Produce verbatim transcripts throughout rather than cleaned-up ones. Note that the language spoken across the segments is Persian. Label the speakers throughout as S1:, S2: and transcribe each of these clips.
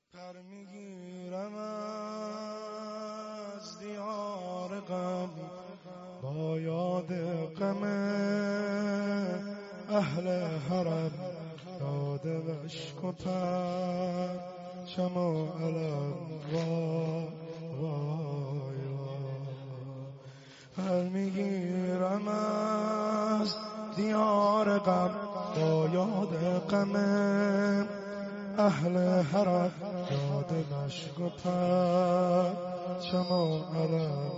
S1: پر میگیرم از دیار غم با یاد غم اهل حرم، یاد اشک و پرچم و علم. وای وای وای، پر میگیرم از دیار غم با یاد غم اهل حرم، یاد اشک و پرچم و علم.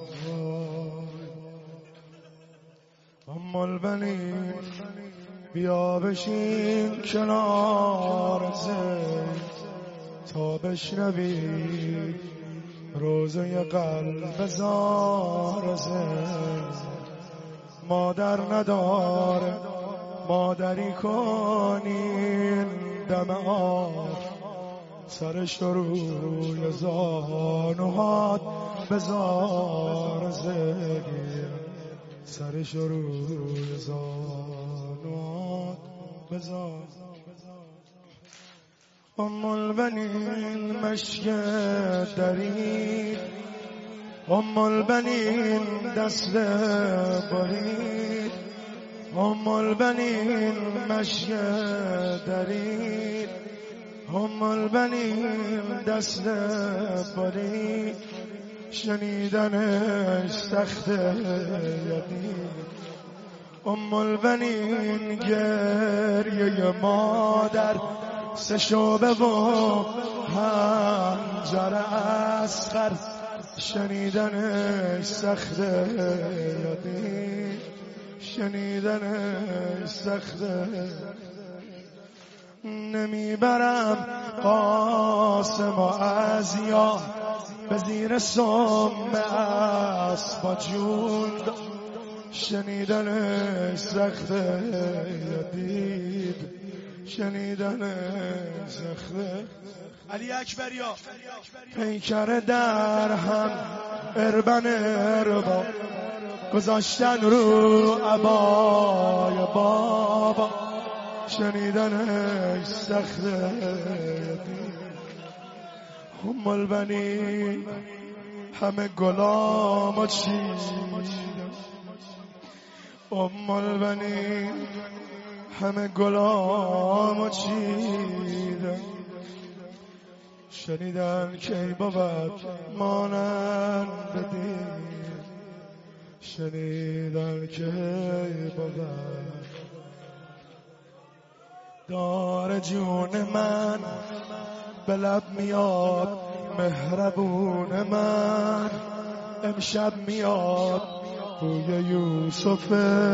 S1: ام البنین بیا بشین کنار زید تا بشنوی روزه قلب زار زید. مادر نداره مادری کنین دم آب، سرش روی زانوهات بزار زگیر، سرش روی زانوهات بزار. ام البنین مشک درید، ام البنین دست برید، ام البنین مشک درید، ام البنین دست برید. شنیدنش سخت یدید، ام البنین گریه مادر سه شعبه و حنجره اصغر. شنیدنش سخت یدید، شنیدنش سخت. نمیبرم قاسم و ازیا به زیر سم اسبا جون، شنیدنش سخت یدید، شنیدنش سخت.
S2: علی اکبریا
S1: پیکر در هم اربن اربا گذاشتن رو عبای بابا، شنیدنش سخت یدید. ام البنین همه گلامو چیدم، ام البنین همه گلامو چیدم. شنیدن که ای بود مانند دید، شنیدن که ای بود دار جون من به لب میاد مهربون من. امشب میاد بوی یوسف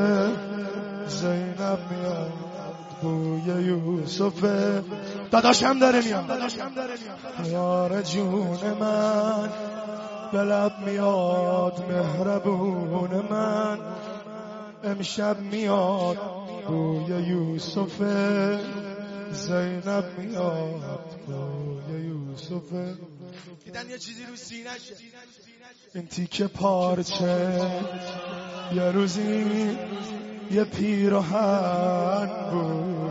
S1: زینب، میاد بوی یوسف داداشم داره میاد. یار جون من به لب میاد مهربون من. امشب میاد بوی یوسف زینب، میاد بوی یوسف.
S2: دیدن یه چیزی رو سینه‌شه،
S1: این تیکه پارچه یه روزی یه پیراهن بود،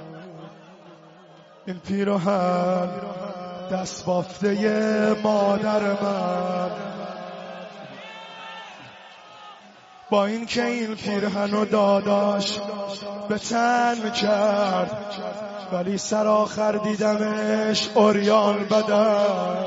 S1: این پیراهن دست بافته ی مادر من. با این که این پیرهنو داداش به تن کرد، ولی سر آخر دیدمش عریان بدن.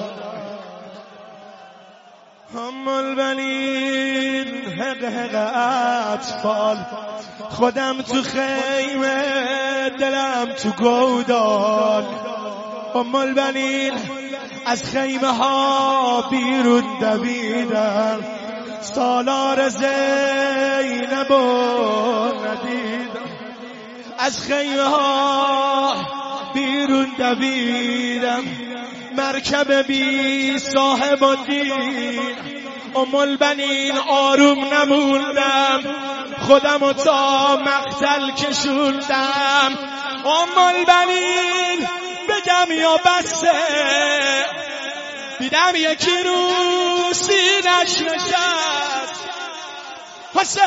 S1: ام البنین حق حق اطفال، خودم تو خیمه دلم تو گودال. ام البنین از خیمه ها بیرون دویدم، سالار زینب ندیدم. از خیمه ها بیرون دویدم، مرکب بی صاحب و دید. ام البنین آروم نموندم، خودمو تا مقتل کشوندم. ام البنین بگم یا بسه، دیدم یکی رو سینش نشست. حسین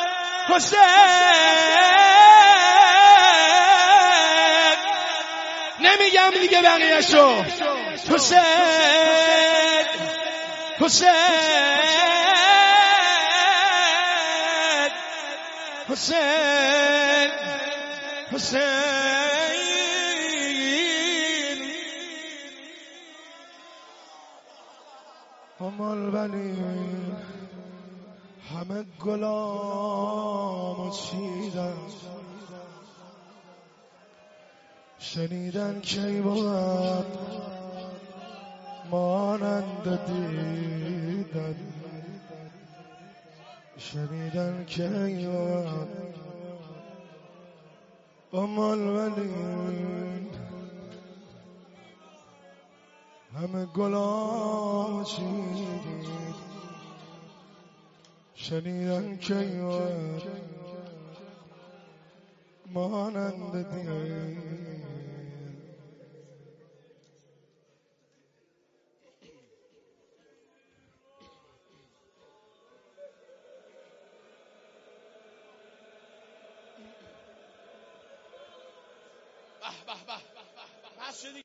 S1: حسین نمیگم دیگه بقیه‌شو. حسین حسین حسین حسین همال بنی همه گلامو چیدن، شنیدن کی بود مانند دیدن، شنیدن کی بود امال ولی همه گلام چید، شنیدن کی بود مانند دیدن. به به به به